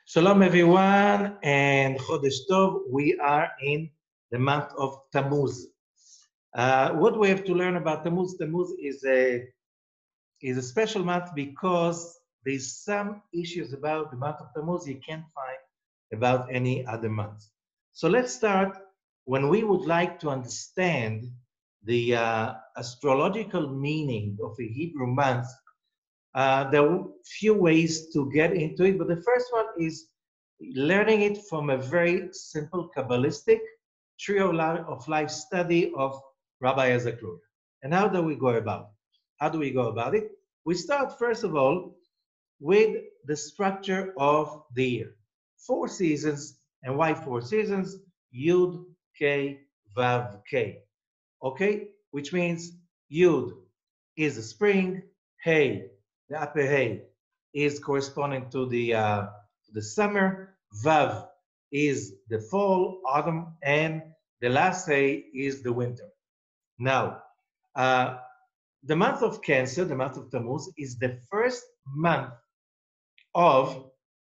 Shalom everyone and Chodesh Tov. We are in the month of Tammuz. What we have to learn about Tammuz, Tammuz is a special month because there's some issues about the month of Tammuz you can't find about any other month. So let's start when we would like to understand the astrological meaning of a Hebrew month. There are few ways to get into it, but the first one is learning it from a very simple Kabbalistic tree of life study of Rabbi Ezekiel. And how do we go about it? How do we go about it? We start, first of all, with the structure of the year. 4 seasons. And why 4 seasons? Yud, K, Vav, K. Okay? Which means Yud is the spring, Hey, the upper Hey, is corresponding to the summer, Vav is the fall, autumn, and the last Hey is the winter. Now, uh, the month of Cancer, the month of Tammuz, is the first month of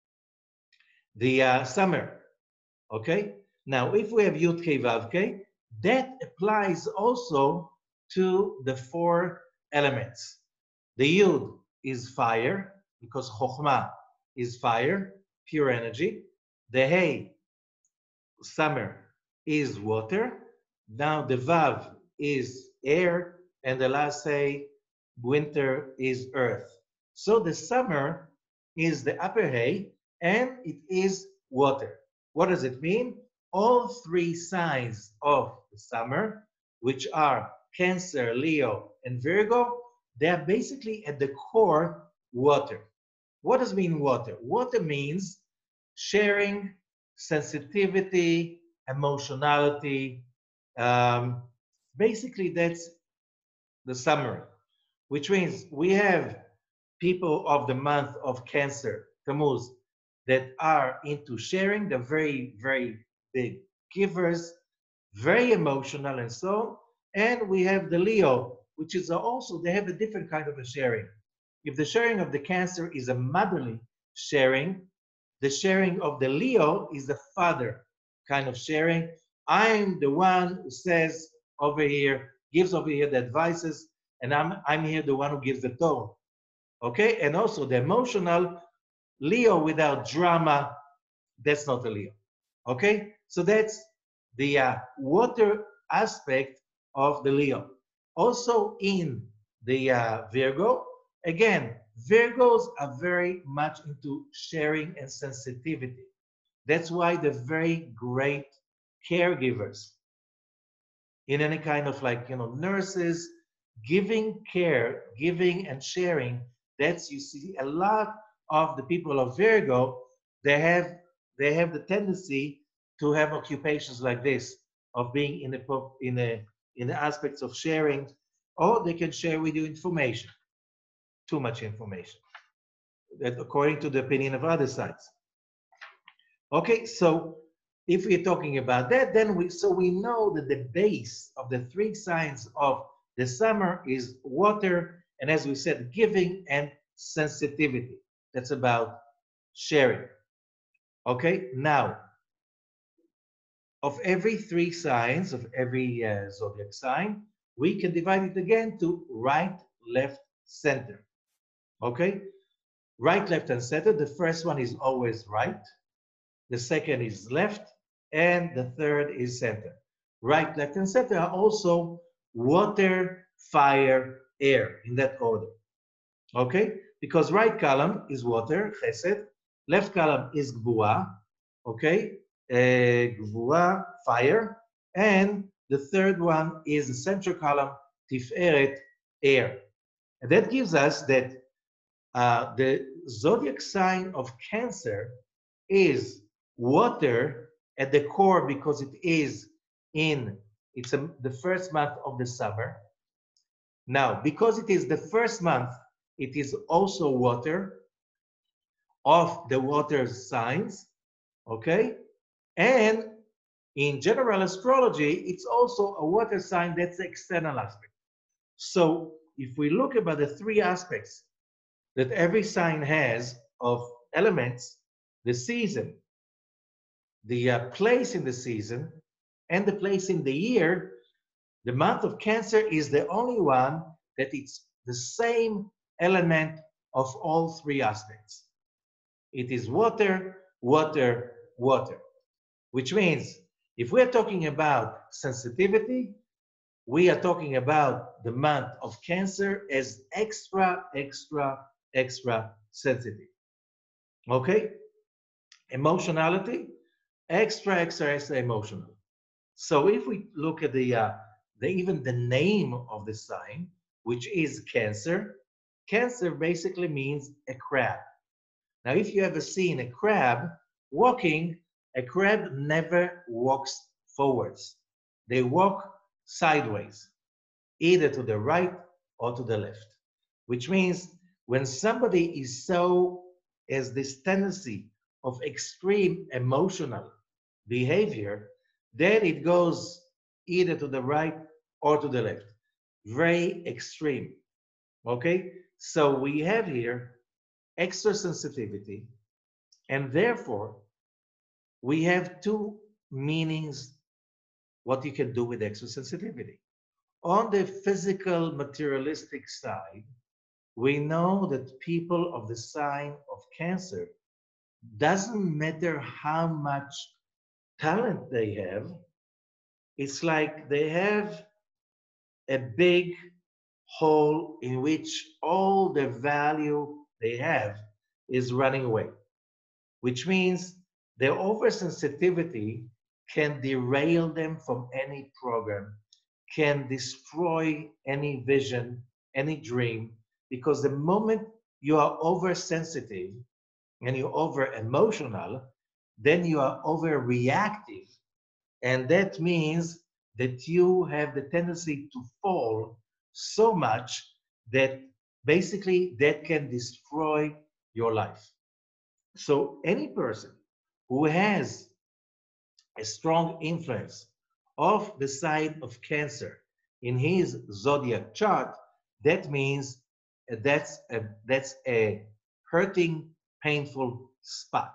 the summer. Okay? Now, if we have Yud K Vav K, that applies also to the 4 elements. The Yud is fire, because Chokhmah is fire, pure energy. The Hey, summer, is water. Now the Vav is air, and the last Hey, winter, is earth. So the summer is the upper Hey, and it is water. What does it mean? All 3 signs of the summer, which are Cancer, Leo, and Virgo, they are basically at the core water. What does mean water? Water means sharing, sensitivity, emotionality. Um, Basically, that's the summary, which means we have people of the month of Cancer, Tammuz, that are into sharing. They're very, very big givers, very emotional, and so on. And we have the Leo, which is also, they have a different kind of a sharing. If the sharing of the Cancer is a motherly sharing, the sharing of the Leo is the father kind of sharing. I'm the one who says over here, gives over here the advices, and I'm here the one who gives the tone. Okay, and also the emotional Leo without drama, that's not a Leo. Okay, so that's the water aspect of the Leo. Also in the Virgo, again, Virgos are very much into sharing and sensitivity. That's why they're very great caregivers in any kind of, like, nurses, giving care, giving and sharing. That's, you see, a lot of the people of Virgo, they have they have the tendency to have occupations like this, of being in the aspects of sharing, or they can share with you information, too much information, that according to the opinion of other sides. Okay, so if we're talking about that, then we know that the base of the 3 signs of the summer is water, and as we said, giving and sensitivity. That's about sharing. Okay, now, of every 3 signs, of every zodiac sign, we can divide it again to right, left, center. Okay, right, left, and center. The first one is always right. The second is left, and the third is center. Right, left, and center are also water, fire, air, in that order. Okay? Because right column is water, chesed. Left column is gvura, okay? Gvura, fire. And the third one is the central column, tiferet, air. And that gives us that the zodiac sign of Cancer is water at the core, because it's the first month of the summer. Now, because it is the first month, it is also water of the water signs, okay? And in general astrology, it's also a water sign. That's the external aspect. So if we look about the 3 aspects that every sign has of elements, the season, the place in the season, and the place in the year, the month of Cancer is the only one that it's the same element of all three aspects. It is water, water, water, which means if we're talking about sensitivity, we are talking about the month of Cancer as extra, extra, extra sensitive. Okay? Emotionality, extra, extra, extra emotional. So if we look at even the name of the sign, which is Cancer, Cancer basically means a crab. Now, if you ever seen a crab walking, a crab never walks forwards. They walk sideways, either to the right or to the left, which means when somebody is has this tendency of extreme emotional behavior, then it goes either to the right or to the left. Very extreme. Okay? So we have here extra sensitivity, and therefore we have two meanings what you can do with extra sensitivity. On the physical materialistic side, we know that people of the sign of Cancer, doesn't matter how much talent they have, it's like they have a big hole in which all the value they have is running away, which means their oversensitivity can derail them from any program, can destroy any vision, any dream, because the moment you are oversensitive and you're over emotional, then you are overreactive. And that means that you have the tendency to fall so much that basically that can destroy your life. So any person who has a strong influence of the sign of Cancer in his zodiac chart, that means that's a hurting, painful spot.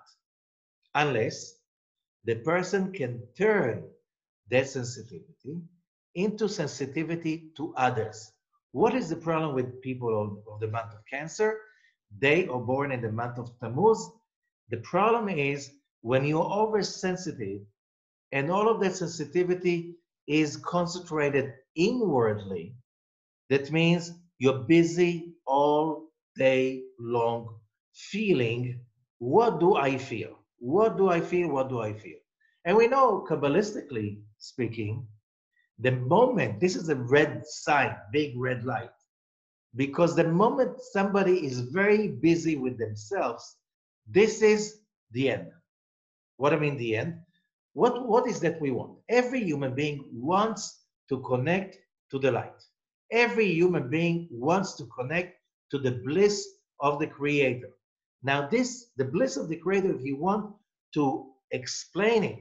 Unless the person can turn that sensitivity into sensitivity to others. What is the problem with people of the month of Cancer? They are born in the month of Tammuz. The problem is when you're oversensitive and all of that sensitivity is concentrated inwardly, that means you're busy all day long feeling, what do I feel? What do I feel? What do I feel? And we know, Kabbalistically speaking, the moment, this is a red sign, big red light, because the moment somebody is very busy with themselves, this is the end. What I mean, the end? What is that we want? Every human being wants to connect to the light. Every human being wants to connect to the bliss of the Creator. Now, the bliss of the Creator, if you want to explain it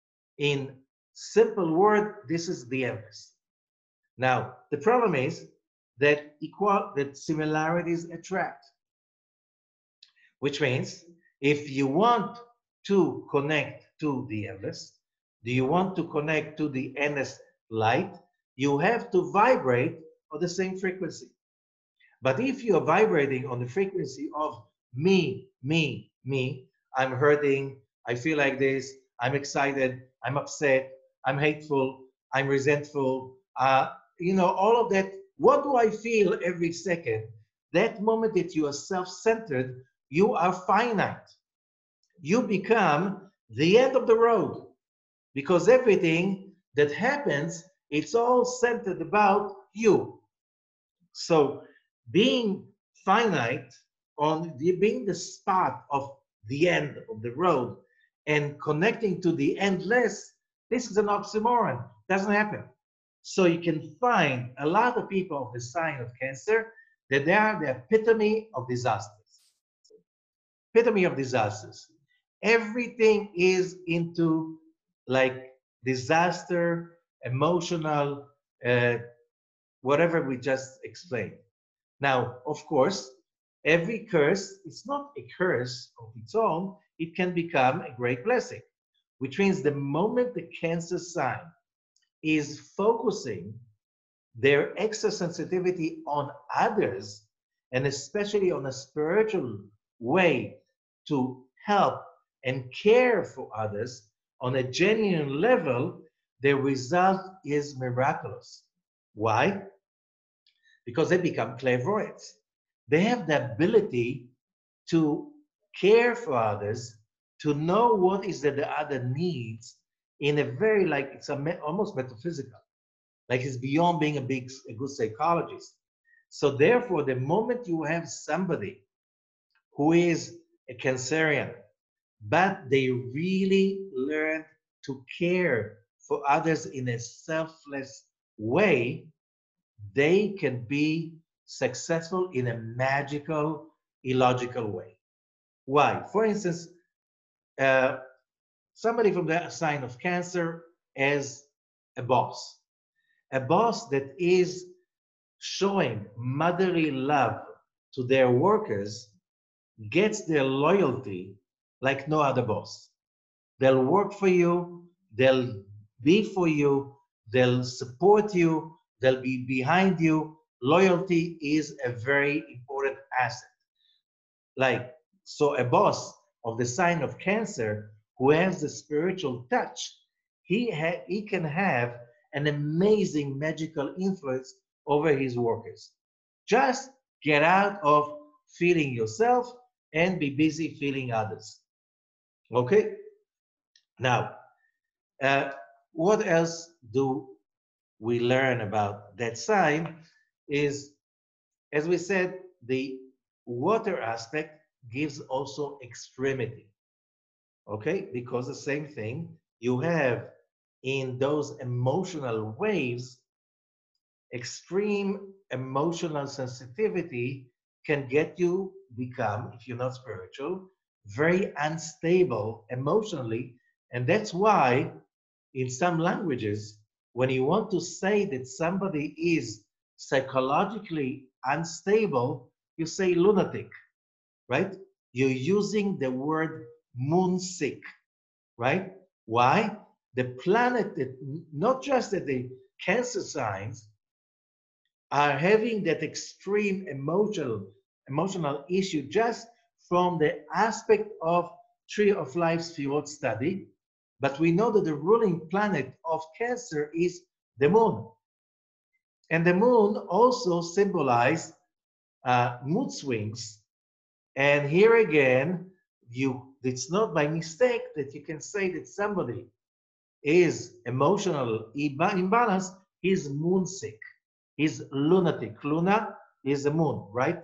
in simple word, this is the endless. Now, the problem is that similarities attract, which means if you want to connect to the endless, do you want to connect to the endless light, you have to vibrate on the same frequency. But if you are vibrating on the frequency of me, me, me, I'm hurting, I feel like this, I'm excited, I'm upset, I'm hateful, I'm resentful, all of that. What do I feel every second? That moment that you are self-centered, you are finite. You become the end of the road because everything that happens, it's all centered about you. So being finite, being the spot of the end of the road and connecting to the endless, this is an oxymoron. Doesn't happen. So you can find a lot of people of the sign of Cancer that they are the epitome of disasters. Epitome of disasters. Everything is into like disaster, emotional, whatever we just explained. Now, of course, Every curse, it's not a curse of its own, it can become a great blessing, which means the moment the Cancer sign is focusing their extra sensitivity on others, and especially on a spiritual way to help and care for others on a genuine level, the result is miraculous. Why? Because they become clairvoyants. They have the ability to care for others, to know what is that the other needs in a very, like, it's almost metaphysical, like it's beyond being a good psychologist. So therefore, the moment you have somebody who is a Cancerian, but they really learn to care for others in a selfless way, they can be successful in a magical, illogical way. Why? For instance, uh, somebody from the sign of Cancer as a boss that is showing motherly love to their workers gets their loyalty like no other boss. They'll work for you, they'll be for you, they'll support you, they'll be behind you. Loyalty is a very important asset. Like, so a boss of the sign of Cancer who has the spiritual touch, he can have an amazing magical influence over his workers. Just get out of feeling yourself and be busy feeling others. Okay? Now, uh, what else do we learn about that sign is, as we said, the water aspect gives also extremity. Okay? Because the same thing you have in those emotional waves, extreme emotional sensitivity can get you become, if you're not spiritual, very unstable emotionally. And that's why in some languages, when you want to say that somebody is psychologically unstable, you say lunatic, right? You're using the word moonsick, right? Why? The planet that, not just that the Cancer signs are having that extreme emotional issue just from the aspect of Tree of Life's field study, but we know that the ruling planet of Cancer is the moon, and the moon also symbolizes mood swings. And here again, it's not by mistake that you can say that somebody is emotional imbalance, he's moonsick. He's lunatic. Luna is the moon, right?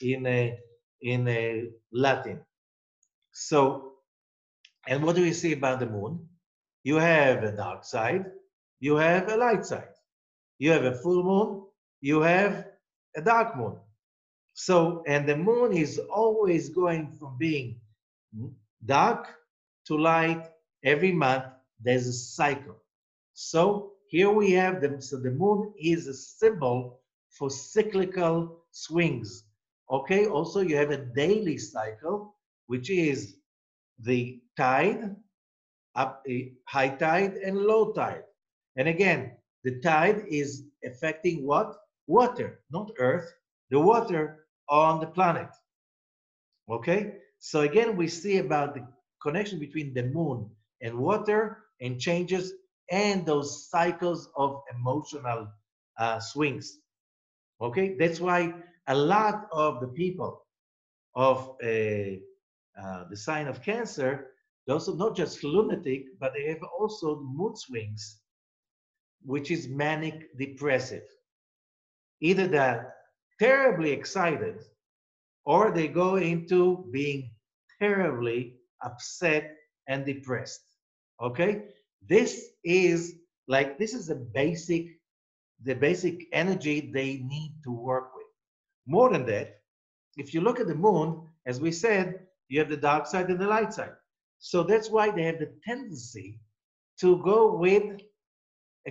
In Latin. So, and what do we see about the moon? You have a dark side, you have a light side. You have a full moon, you have a dark moon. So, and the moon is always going from being dark to light every month. There's a cycle. So here we have them. So the moon is a symbol for cyclical swings. Okay, also you have a daily cycle, which is the tide, up a high tide and low tide. And again, the tide is affecting what? Water, not earth, the water on the planet. Okay, so again, we see about the connection between the moon and water and changes and those cycles of emotional swings. Okay, that's why a lot of the people of the sign of Cancer, they're also not just lunatic, but they have also mood swings, which is manic depressive. Either they're terribly excited or they go into being terribly upset and depressed. Okay, this is the basic energy they need to work with. More than that, if you look at the moon, as we said, you have the dark side and the light side. So that's why they have the tendency to go with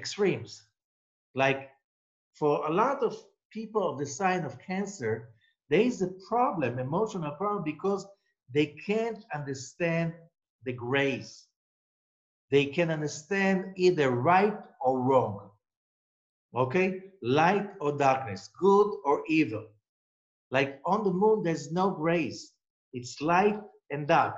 extremes. Like for a lot of people of the sign of Cancer, there is a problem, emotional problem, because they can't understand the grace. They can understand either right or wrong. Okay? Light or darkness, good or evil. Like on the moon, there's no grace. It's light and dark.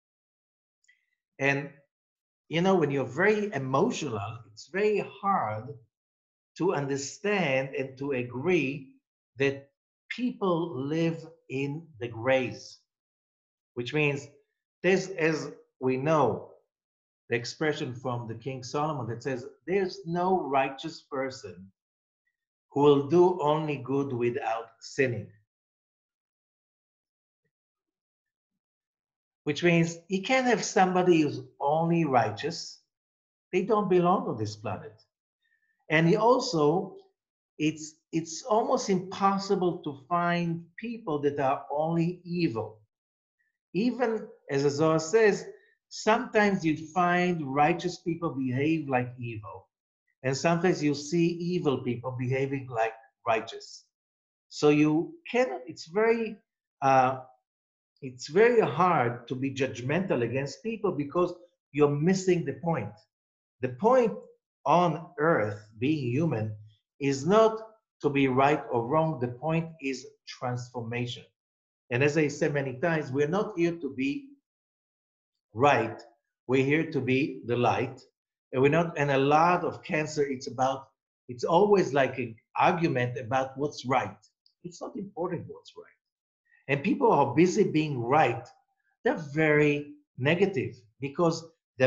And you know, when you're very emotional, it's very hard to understand and to agree that people live in the grace, which means there's, as we know, the expression from the King Solomon that says, there's no righteous person who will do only good without sinning. Which means you can't have somebody who's only righteous. They don't belong on this planet. And also, it's almost impossible to find people that are only evil. Even as the Zohar says, sometimes you find righteous people behave like evil, and sometimes you see evil people behaving like righteous. So you cannot. It's very hard to be judgmental against people because you're missing the point. The point on earth, being human, is not to be right or wrong. The point is transformation. And as I said many times, we're not here to be right. We're here to be the light. And we're not, and a lot of cancer, it's always like an argument about what's right. It's not important what's right. And people are busy being right. They're very negative because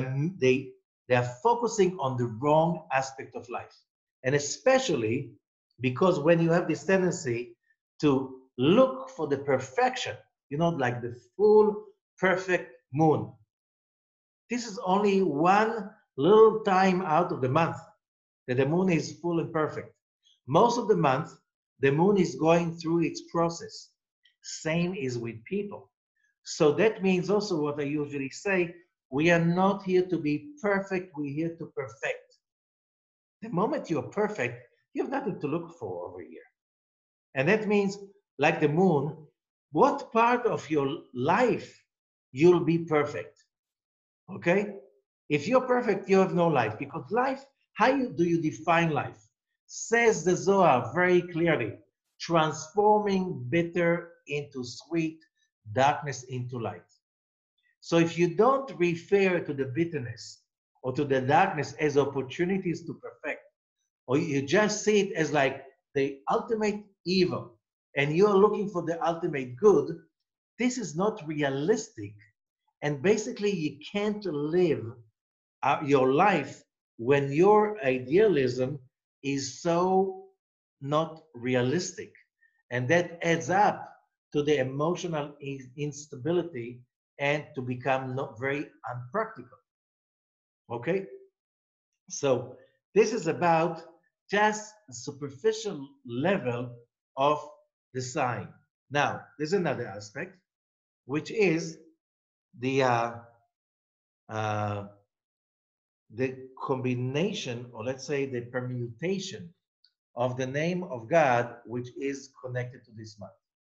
they are focusing on the wrong aspect of life. And especially because when you have this tendency to look for the perfection, you know, like the full perfect moon. This is only one little time out of the month that the moon is full and perfect. Most of the month, the moon is going through its process. Same is with people. So that means also what I usually say, we are not here to be perfect, we're here to perfect. The moment you're perfect, you have nothing to look for over here. And that means, like the moon, what part of your life you'll be perfect? Okay? If you're perfect, you have no life. Because life, do you define life? Says the Zohar very clearly, transforming bitter into sweet, darkness into light. So if you don't refer to the bitterness or to the darkness as opportunities to perfect, or you just see it as like the ultimate evil, and you're looking for the ultimate good, this is not realistic. And basically, you can't live your life when your idealism is so not realistic. And that adds up to the emotional instability and to become not very unpractical. Okay? So this is about just a superficial level of the sign. Now, there's another aspect, which is the uh, the combination, or let's say the permutation of the name of God, which is connected to this month.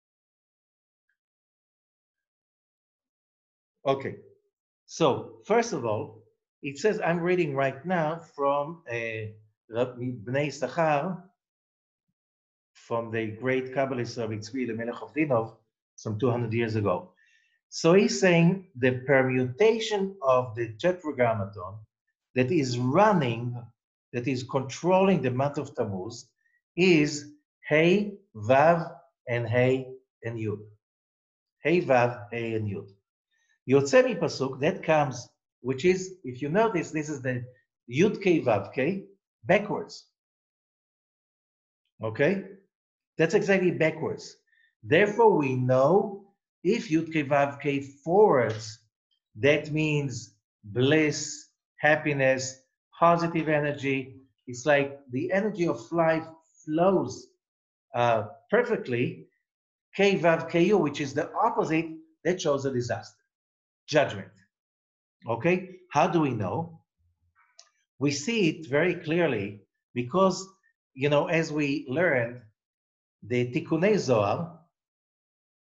Okay, so first of all, it says, I'm reading right now from Bnei Sachar, from the great Kabbalist Rabbi Tzvi, the Melech of Dinov, some 200 years ago. So he's saying the permutation of the Tetragrammaton that is running, that is controlling the month of Tammuz, is Hey, Vav, and Hey, and Yud. Hey, Vav, Hey, and Yud. Yotze mi pasuk, that comes, which is, if you notice, this is the Yud K Vav K, backwards. Okay? That's exactly backwards. Therefore, we know if Yud K Vav K forwards, that means bliss, happiness, positive energy. It's like the energy of life flows perfectly. K Vav Ku, which is the opposite, that shows a disaster, judgment. Okay, how do we know? We see it very clearly because, you know, as we learned, the Tikkunei Zohar,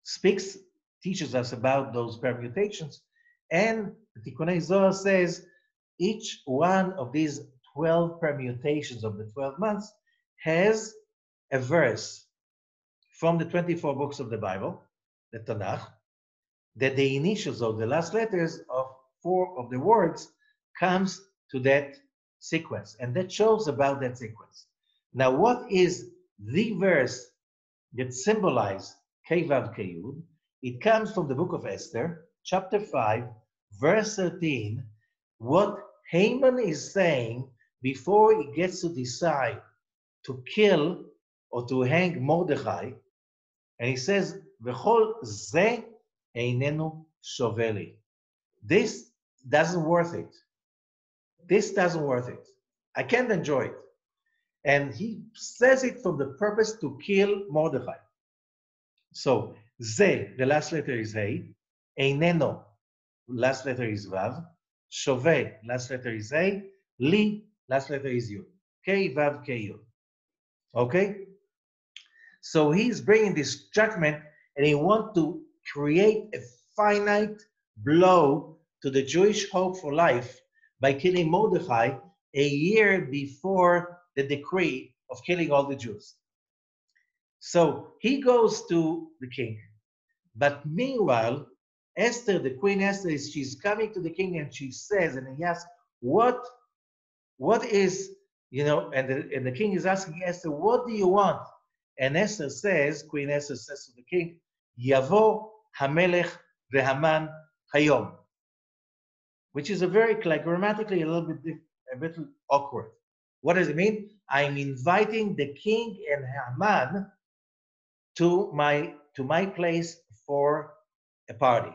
teaches us about those permutations. And the Tikkunei Zohar says each one of these 12 permutations of the 12 months has a verse from the 24 books of the Bible, the Tanakh, that the initials or the last letters of 4 of the words comes to that sequence, and that shows about that sequence. Now, what is the verse that symbolizes Kevav Keyud? It comes from the book of Esther, chapter 5, verse 13, what Haman is saying before he gets to decide to kill or to hang Mordechai, and he says, V'chol ze einenu shoveli. This doesn't worth it. This doesn't worth it. I can't enjoy it. And he says it from the purpose to kill Mordechai. So, ze, the last letter is Hey, eineno, last letter is Vav, shove, last letter is A, li, last letter is Yud. K, Vav, K, Yud. Okay? So he's bringing this judgment and he wants to create a finite blow to the Jewish hope for life by killing Mordechai a year before the decree of killing all the Jews. So he goes to the king. But meanwhile, Esther, the Queen Esther, she's coming to the king and she says, and he asks, what is, and the king is asking Esther, what do you want? And Esther says, Queen Esther says to the king, Yavo Hamelech veHaman Hayom, which is grammatically a bit awkward. What does it mean? I'm inviting the king and Haman to my place for a party.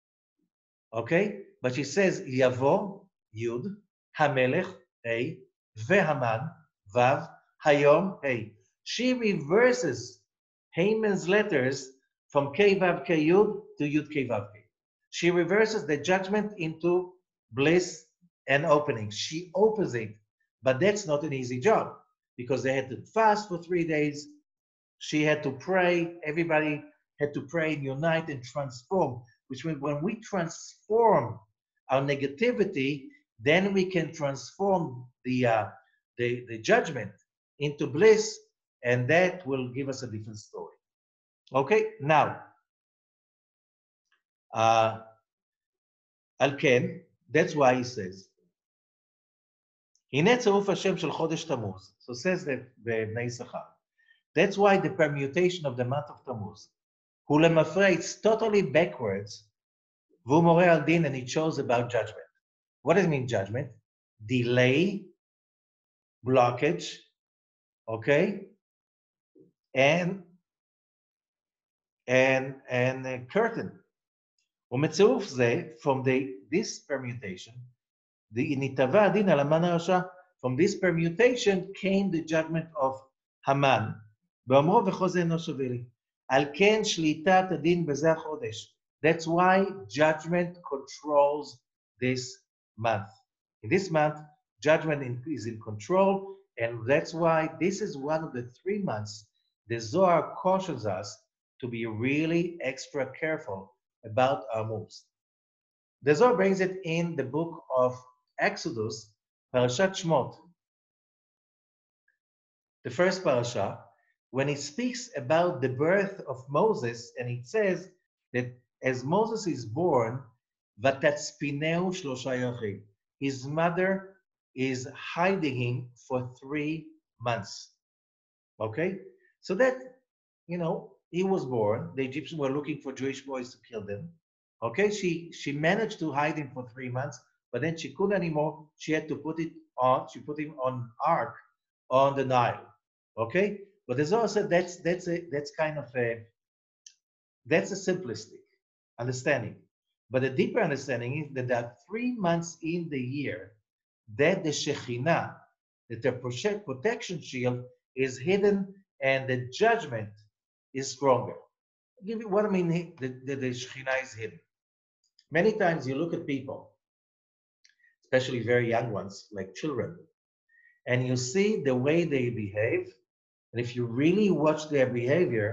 Okay? But she says, Yavo, Yud, Hamelech, Hey, veHaman, Vav, Hayom, Hey. She reverses Haman's letters from K Vav K Yud to Yud K Vav K. She reverses the judgment into bliss and opening. She opens it, but that's not an easy job because they had to fast for 3 days. She had to pray. Everybody had to pray and unite and transform, which means when we transform our negativity, then we can transform the judgment into bliss, and that will give us a different story. Okay, now, Al Ken, that's why he says, הנה צירוף השם של חודש תמוז. So says the בני יששכר. That's why the permutation of the month of Tammuz, הוא למפרע, it's totally backwards, והוא מורה על דין, and it shows about judgment. What does it mean, judgment? Delay, blockage, okay, and curtain. ומצירוף זה, from this permutation, נתבע הדין על המן הרשע, from this permutation came the judgment of Haman. באומרו וכל זה אינו שווה לי. על כן שליטת הדין בזה החודש. That's why judgment controls this month. In this month, judgment is in control, and that's why this is one of the 3 months the Zohar cautions us to be really extra careful about our moves. The Zohar brings it in the book of Exodus, Parashat Shmot, the first parasha, when it speaks about the birth of Moses, and it says that as Moses is born, Vatatzpineu shlosha yachim, his mother is hiding him for 3 months. Okay? So that, he was born. The Egyptians were looking for Jewish boys to kill them. Okay? She managed to hide him for 3 months, but then she couldn't anymore. She had to put him on ark on the Nile. Okay? But there's also that's a simplistic understanding. But the deeper understanding is that there are 3 months in the year that the Shekhinah, that the protection shield is hidden and the judgment is stronger. I'll give you what I mean that the Shekhinah is hidden. Many times you look at people, especially very young ones, like children, and you see the way they behave. And if you really watch their behavior,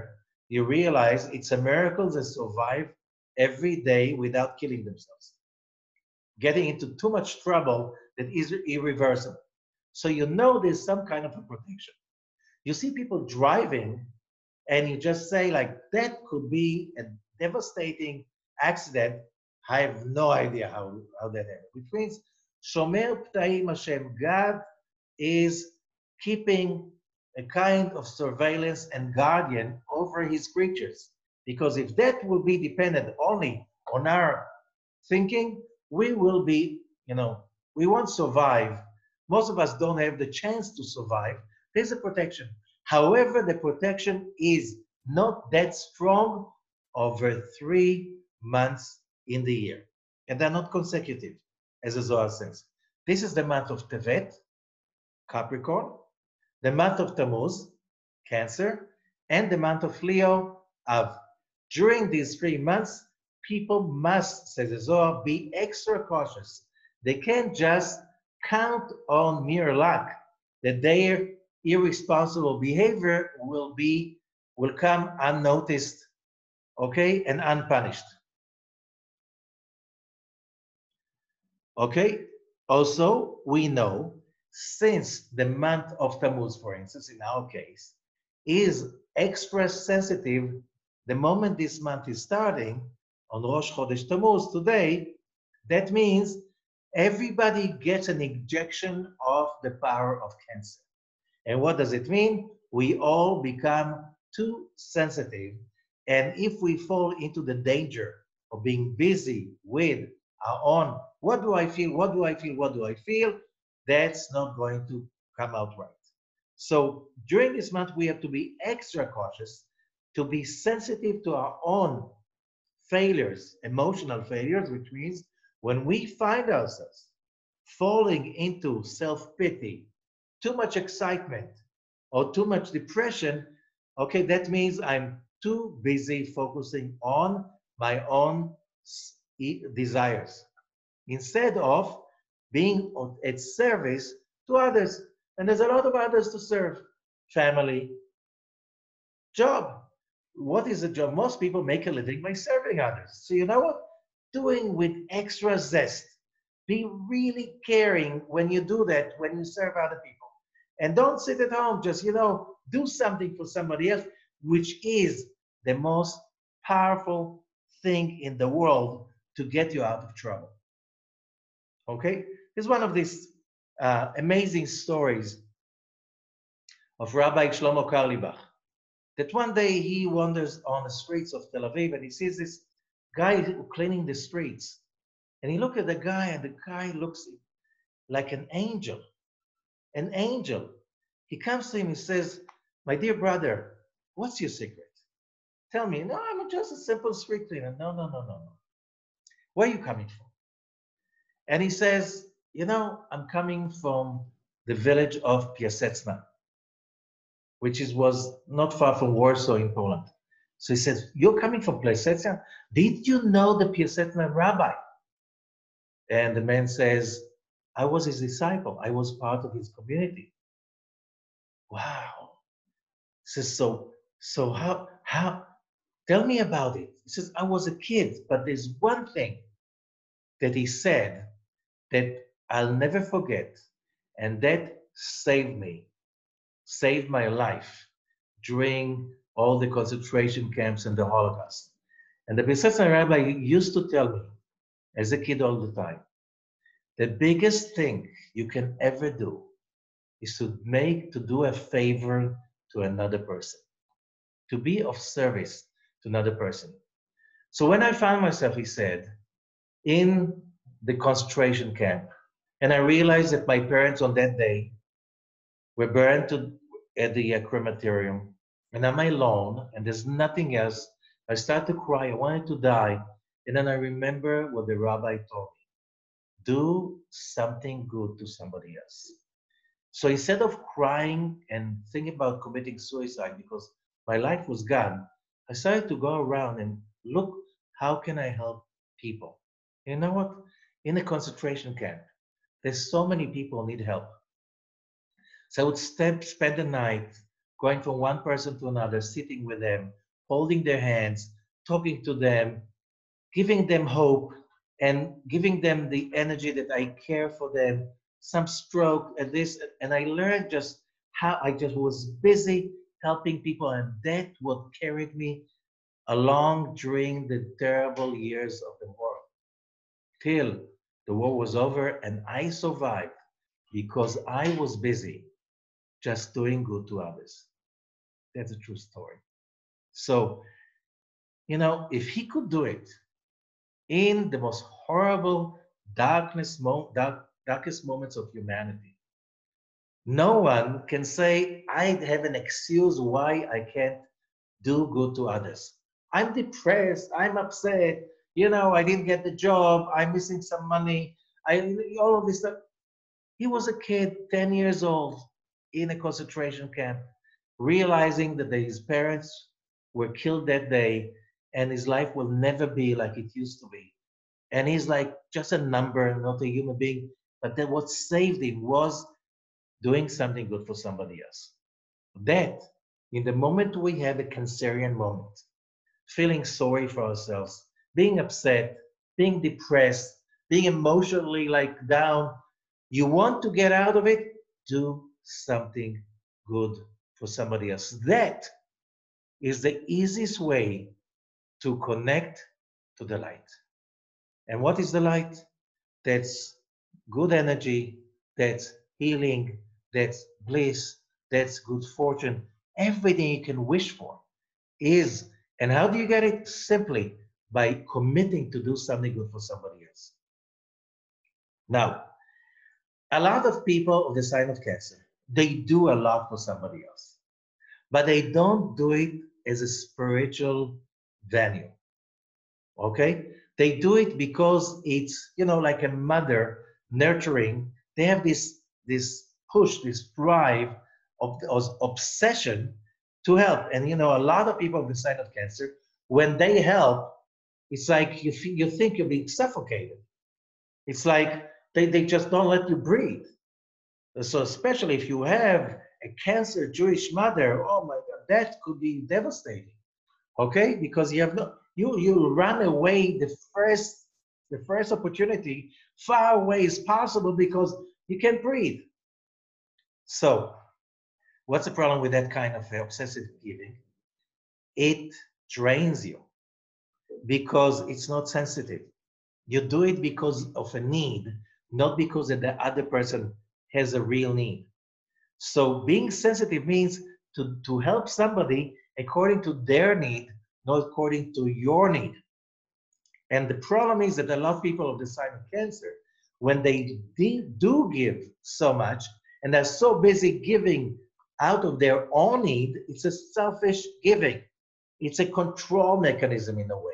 you realize it's a miracle they survive every day without killing themselves, getting into too much trouble that is irreversible. So you know there's some kind of a protection. You see people driving, and you just say like that could be a devastating accident. I have no idea how that happened. Which means Shomer Ptaim Hashem, God is keeping a kind of surveillance and guardian over his creatures. Because if that will be dependent only on our thinking, we will be, we won't survive. Most of us don't have the chance to survive. There's a protection. However, the protection is not that strong over 3 months in the year. And they're not consecutive, as the Zohar says. This is the month of Tevet, Capricorn, the month of Tammuz, Cancer, and the month of Leo, Av. During these 3 months, people must, says the Zohar, be extra cautious. They can't just count on mere luck that their irresponsible behavior will come unnoticed, okay, and unpunished. Okay, also we know since the month of Tammuz, for instance, in our case, is extra sensitive the moment this month is starting on Rosh Chodesh Tammuz today, that means everybody gets an injection of the power of Cancer. And what does it mean? We all become too sensitive. And if we fall into the danger of being busy with our own, what do I feel? What do I feel? What do I feel? That's not going to come out right. So during this month, we have to be extra cautious, to be sensitive to our own failures, emotional failures, which means when we find ourselves falling into self-pity, too much excitement, or too much depression, okay, that means I'm too busy focusing on my own desires instead of being at service to others. And there's a lot of others to serve. Family, job. What is a job? Most people make a living by serving others. So you know what? Doing with extra zest. Be really caring when you do that, when you serve other people. And don't sit at home, just, do something for somebody else, which is the most powerful thing in the world to get you out of trouble. Okay? This is one of these amazing stories of Rabbi Shlomo Carlebach. That one day he wanders on the streets of Tel Aviv and he sees this guy cleaning the streets. And he looks at the guy, and the guy looks like an angel. An angel. He comes to him and says, "My dear brother, what's your secret? Tell me." "No, I'm just a simple street cleaner." No. "Where are you coming from?" And he says, "I'm coming from the village of Piaseczna, which was not far from Warsaw in Poland." So he says, "You're coming from Piaseczna? Did you know the Piaseczna rabbi?" And the man says, "I was his disciple. I was part of his community." Wow. He says, so how, tell me about it. He says, "I was a kid, but there's one thing that he said that I'll never forget, and that saved me, saved my life during all the concentration camps and the Holocaust." And the Piaseczna rabbi used to tell me, as a kid all the time, the biggest thing you can ever do is to do a favor to another person, to be of service to another person. So when I found myself, he said, in the concentration camp, and I realized that my parents on that day were burned at the crematorium, and I'm alone, and there's nothing else, I started to cry. I wanted to die. And then I remember what the rabbi told me: do something good to somebody else. So instead of crying and thinking about committing suicide because my life was gone, I started to go around and look, how can I help people? You know what? In a concentration camp, there's so many people need help. So I would spend the night going from one person to another, sitting with them, holding their hands, talking to them, giving them hope, and giving them the energy that I care for them, some stroke and this. And I learned just how I just was busy helping people, and that what carried me along during the terrible years of the war till the war was over and I survived because I was busy just doing good to others. That's a true story. So, if he could do it in the most horrible darkest moments of humanity, no one can say, I have an excuse why I can't do good to others. I'm depressed. I'm upset. I didn't get the job. I'm missing some money. All of this stuff. He was a kid, 10 years old, in a concentration camp, realizing that his parents were killed that day and his life will never be like it used to be. And he's like just a number, not a human being. But then what saved him was doing something good for somebody else. That, in the moment we have a Cancerian moment, feeling sorry for ourselves, being upset, being depressed, being emotionally like down, you want to get out of it, do something good for somebody else. That is the easiest way to connect to the light. And what is the light? That's good energy, that's healing, that's bliss, that's good fortune. Everything you can wish for is. And how do you get it? Simply by committing to do something good for somebody else. Now, a lot of people of the sign of Cancer, they do a lot for somebody else, but they don't do it as a spiritual venue. Okay? They do it because it's, like a mother nurturing. They have this push, this drive of obsession to help. And a lot of people with the sign of Cancer, when they help, it's like you think you're being suffocated. It's like they just don't let you breathe. So especially if you have a Cancer Jewish mother, oh my God, that could be devastating. Okay, because you have no, you run away the first opportunity, far away as possible because you can't breathe. So what's the problem with that kind of obsessive giving? It drains you because it's not sensitive. You do it because of a need, not because the other person has a real need. So being sensitive means to help somebody according to their need, not according to your need. And the problem is that a lot of people of the sign of Cancer, when they do give so much and are so busy giving out of their own need, it's a selfish giving. It's a control mechanism in a way.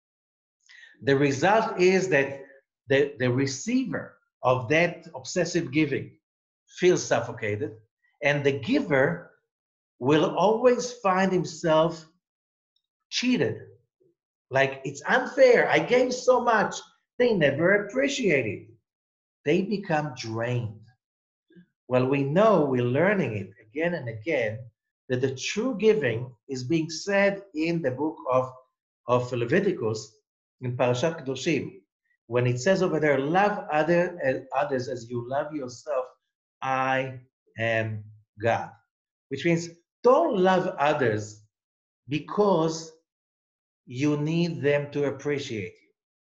The result is that the receiver of that obsessive giving feels suffocated, and the giver will always find himself cheated. Like, it's unfair. I gave so much. They never appreciate it. They become drained. Well, we know, we're learning it again and again, that the true giving is being said in the book of Leviticus, in Parashat Kedoshim, when it says over there, love others as you love yourself, I am God. Which means don't love others because you need them to appreciate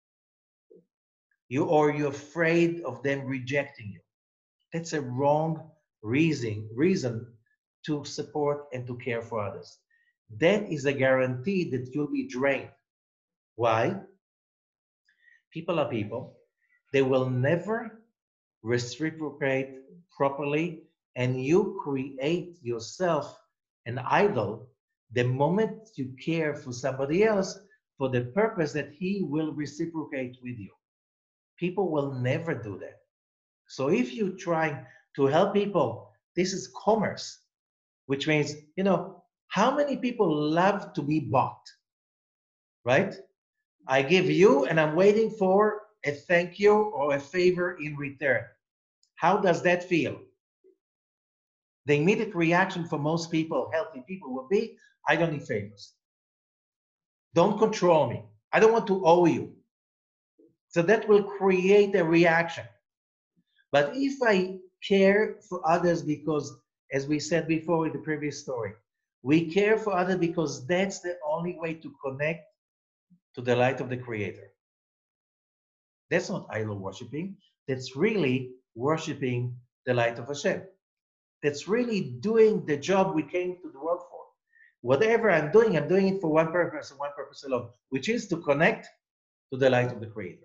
or you're afraid of them rejecting you. That's a wrong reason to support and to care for others. That is a guarantee that you'll be drained. Why? People are people. They will never reciprocate properly, and you create yourself an idol the moment you care for somebody else for the purpose that he will reciprocate with you. People will never do that. So if you try to help people, this is commerce, which means, how many people love to be bought, right? I give you and I'm waiting for a thank you or a favor in return. How does that feel? The immediate reaction for most people, healthy people, will be, I don't need favors. Don't control me. I don't want to owe you. So that will create a reaction. But if I care for others because, as we said before in the previous story, we care for others because that's the only way to connect to the light of the Creator. That's not idol worshiping. That's really worshiping the light of Hashem. That's really doing the job we came to the world for. Whatever I'm doing it for one purpose and one purpose alone, which is to connect to the light of the Creator.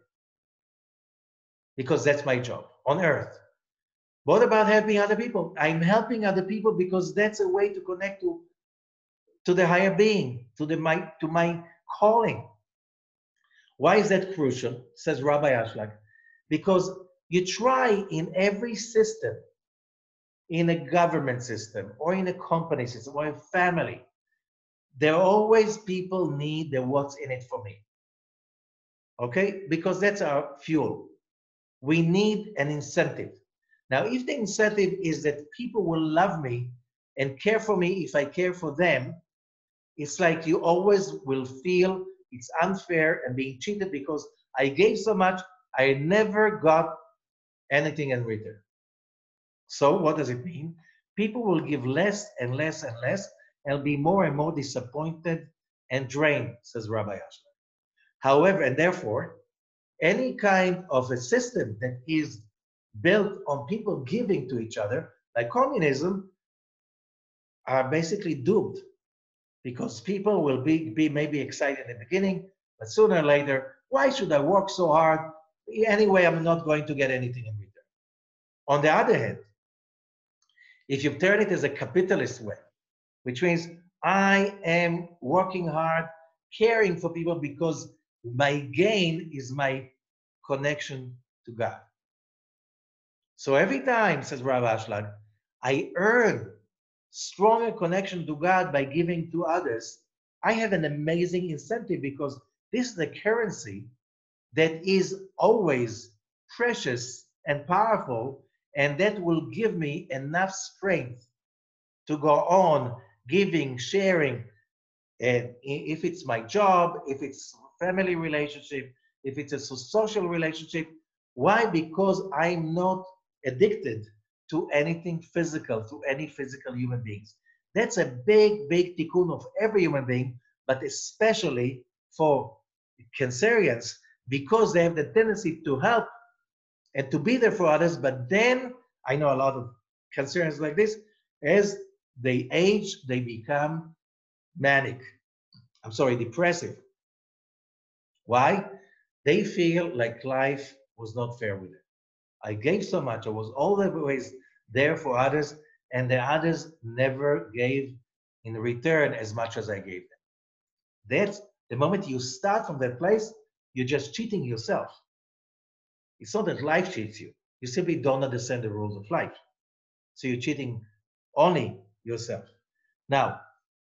Because that's my job on earth. What about helping other people? I'm helping other people because that's a way to connect to the higher being, to my calling. Why is that crucial? Says Rabbi Ashlag. Because you try in every system, in a government system, or in a company system, or a family, there are always people need the what's in it for me. Okay? Because that's our fuel. We need an incentive. Now, if the incentive is that people will love me and care for me if I care for them, it's like you always will feel it's unfair and being cheated because I gave so much, I never got anything in return. So what does it mean? People will give less and less and less and be more and more disappointed and drained, says Rabbi Ashler. However, and therefore, any kind of a system that is built on people giving to each other, like communism, are basically doomed because people will be maybe excited in the beginning, but sooner or later, why should I work so hard? Anyway, I'm not going to get anything in return. On the other hand, if you turn it as a capitalist way, which means I am working hard, caring for people because my gain is my connection to God. So every time, says Rav Ashlag, I earn stronger connection to God by giving to others, I have an amazing incentive because this is the currency that is always precious and powerful, and that will give me enough strength to go on giving, sharing, and if it's my job, if it's family relationship, if it's a social relationship. Why? Because I'm not addicted to anything physical, to any physical human beings. That's a big, big tikkun of every human being, but especially for Cancerians, because they have the tendency to help and to be there for others. But then I know a lot of Cancerians like this, as they age, they become manic. I'm sorry, depressive. Why? They feel like life was not fair with them. I gave so much, I was always there for others, and the others never gave in return as much as I gave them. That's the moment you start from that place, you're just cheating yourself. It's not that life cheats you. You simply don't understand the rules of life. So you're cheating only yourself. Now,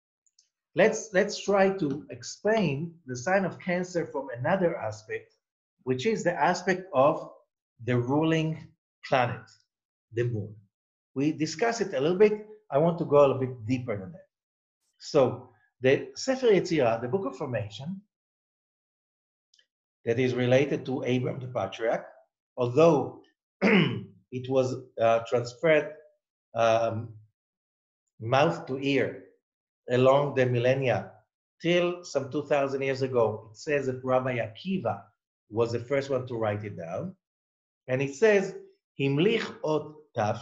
let's try to explain the sign of Cancer from another aspect, which is the aspect of the ruling planet, the moon. We discussed it a little bit. I want to go a little bit deeper than that. So the Sefer Yetzirah, the book of formation, that is related to Abraham the patriarch, although it was transferred mouth to ear along the millennia till some 2,000 years ago. It says that Rabbi Akiva was the first one to write it down. And it says, Himlich ot taf,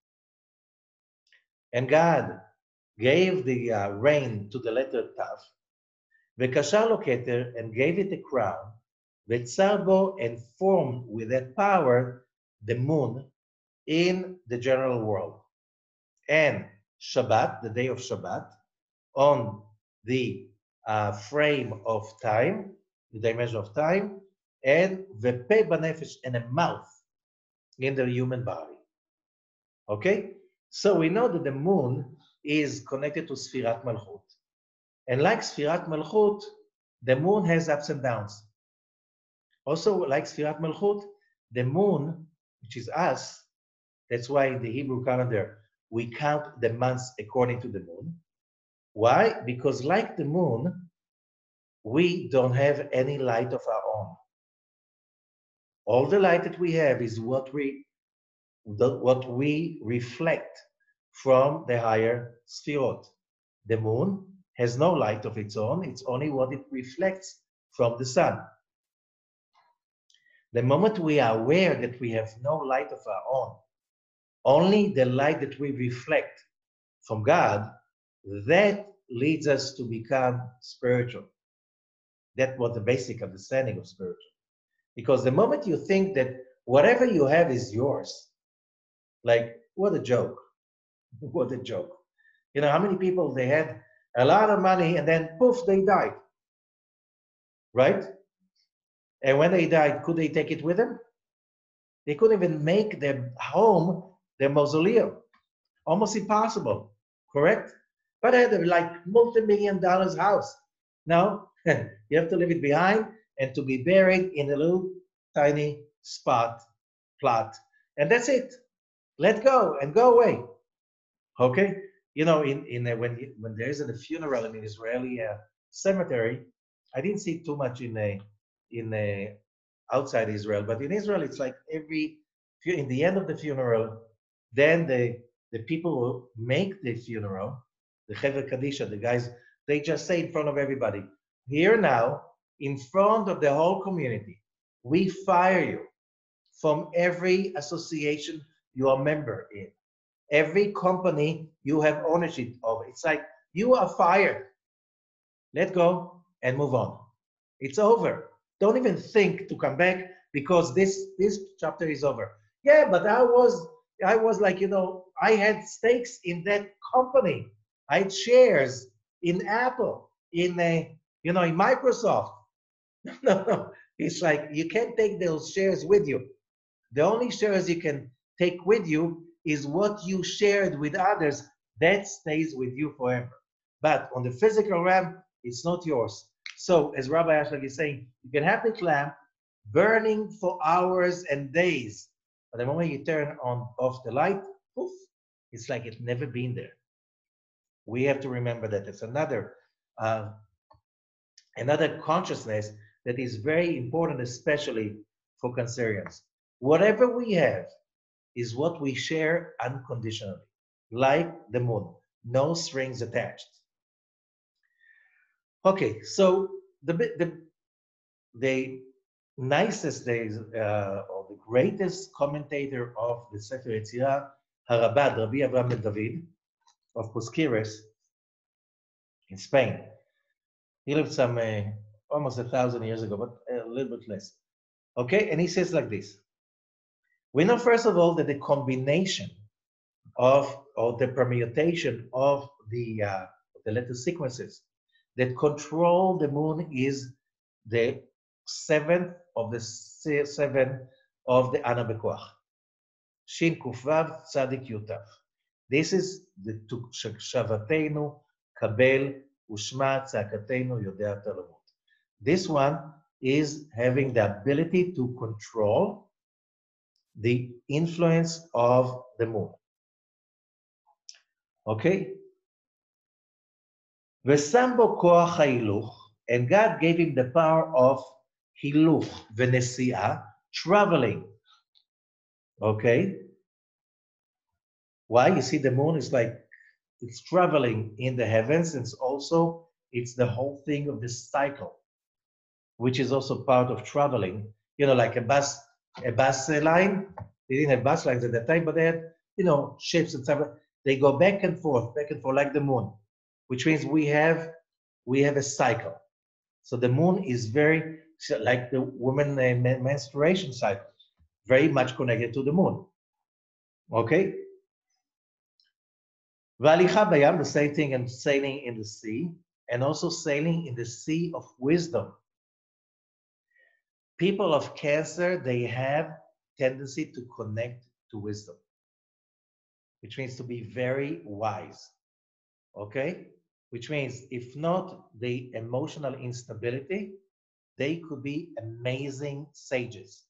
and God gave the rain to the letter taf, vekashar lo keter, and gave it a crown, vetzar bo, and formed with that power the moon in the general world. And Shabbat, the day of Shabbat, on the frame of time, the dimension of time, and vepe banefesh, and a mouth in the human body. Okay? So we know that the moon is connected to Sfirat Malchut. And like Sfirat Malchut, the moon has ups and downs. Also, like Sfirat Malchut, the moon, which is us, that's why in the Hebrew calendar, we count the months according to the moon. Why? Because like the moon, we don't have any light of our own. All the light that we have is what we reflect from the higher spherot. The moon has no light of its own, it's only what it reflects from the sun. The moment we are aware that we have no light of our own, only the light that we reflect from God, that leads us to become spiritual. That's what the basic understanding of spiritual. Because the moment you think that whatever you have is yours, like, what a joke. What a joke. You know, how many people they had a lot of money and then poof, they died. Right? And when they died, could they take it with them? They couldn't even make their home their mausoleum. Almost impossible. Correct? But they had like multi-million dollars house. Now, you have to leave it behind and to be buried in a little tiny plot. And that's it. Let go and go away. Okay? You know, when there isn't a funeral in an Israeli cemetery, I didn't see too much in outside Israel, but in Israel, it's like in the end of the funeral, then the people who make the funeral, the Chevra Kadisha, the guys, they just say in front of everybody, here now, in front of the whole community, we fire you from every association you are a member in, every company you have ownership of. It's like you are fired. Let go and move on. It's over. Don't even think to come back because this chapter is over. Yeah, but I was like, you know, I had stakes in that company. I had shares in Apple, in in Microsoft. No, no. It's like you can't take those shares with you. The only shares you can take with you is what you shared with others. That stays with you forever. But on the physical realm, it's not yours. So, as Rabbi Ashlag is saying, you can have the lamp burning for hours and days. But the moment you turn off the light, poof, it's like it's never been there. We have to remember that. It's another consciousness that is very important, especially for Cancerians. Whatever we have is what we share unconditionally, like the moon, no strings attached. Okay, so the nicest days or the greatest commentator of the Sefer Yetzirah, Harabad, Rabbi Avraham ben David of Pusquires in Spain. He lived some almost 1,000 years ago, but a little bit less. Okay, and he says like this. We know, first of all, that the combination or the permutation of the letter sequences that control the moon is the seventh of the seven of the Ana Bekoach. Shin Kufvav Tzadik Yutav. This is the Shavatenu Kabel Ushma Tzakatenu Yodea Talamut. This one is having the ability to control the influence of the moon. Okay? V'sambo koach ha'iluch, and God gave him the power of hiluch v'nesi'ah, traveling. Okay? Why? You see, the moon is like, it's traveling in the heavens. It's the whole thing of this cycle, which is also part of traveling. You know, like a bus line. They didn't have bus lines at that time, but they had, ships and stuff. They go back and forth, like the moon, which means we have a cycle. So the moon is very like the woman menstruation cycle, very much connected to the moon. Okay. Valicha bayam, the same thing, and sailing in the sea, and also sailing in the sea of wisdom. People of Cancer, they have tendency to connect to wisdom, which means to be very wise. Okay? Which means if not the emotional instability, they could be amazing sages.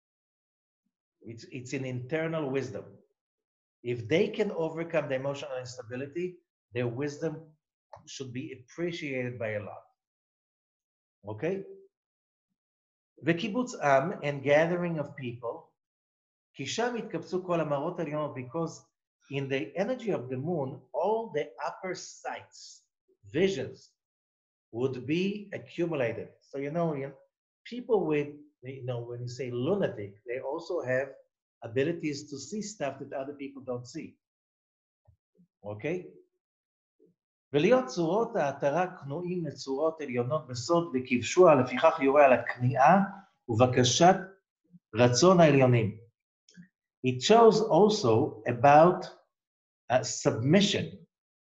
It's an internal wisdom. If they can overcome the emotional instability, their wisdom should be appreciated by a lot. Okay? וקיבוץ עם, and gathering of people, כי שם התקבצו כל המראות העליונות, because in the energy of the moon, all the upper sights, visions, would be accumulated. So, people with, when you say lunatic, they also have abilities to see stuff that other people don't see. Okay? ולהיות צורות ההתרה כנועים לצורות עליונות בסוד וכבשוה, לפיכך יורה על הכניעה ובקשת רצון העליונים. It shows also about a submission